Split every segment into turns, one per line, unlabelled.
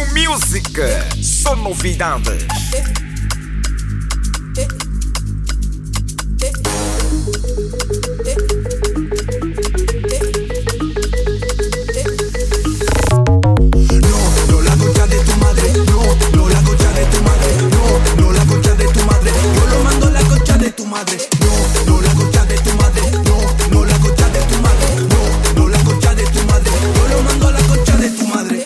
Music, só novidades.
No la concha de tu madre, no la concha de tu madre, no la concha de tu madre. Yo lo mando a la concha de tu madre, no la concha de tu madre, no la concha de tu madre, no la concha de tu madre. Yo lo mando a la concha de tu madre.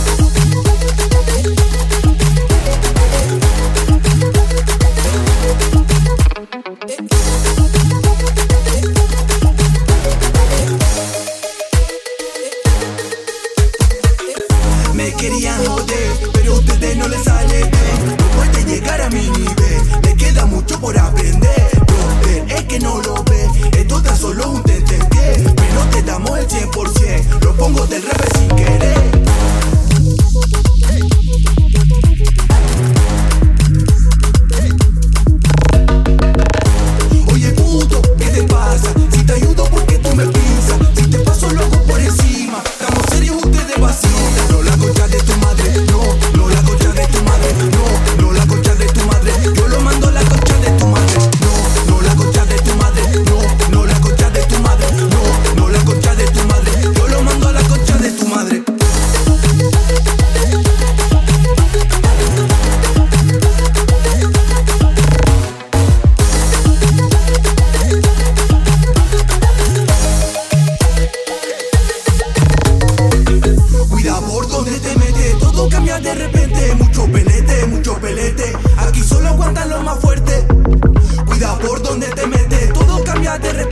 Me querían joder, pero a ustedes no les sale bien. No puede llegar a mi nivel, me queda mucho por aprender. Brother, es que no lo ves, esto tan solo un tentempié. Pero te damos el 100%, lo pongo del revés sin querer. Oye puto, ¿qué te pasa? Si te ayudo porque tú me pisas, si te paso loco por encima, estamos serios, ustedes vacilan. No la concha de tu madre, no la concha de tu madre, no la concha de tu madre. Yo lo mando a la concha de tu madre, no la concha de tu madre, no la concha de tu madre, no la concha de tu madre. Yo lo mando a la concha de tu madre. Cuida por donde te metes, todo cambia de repente. Mucho pelete, aquí solo aguantan los más fuertes. Cuida por donde te metes, todo cambia de repente.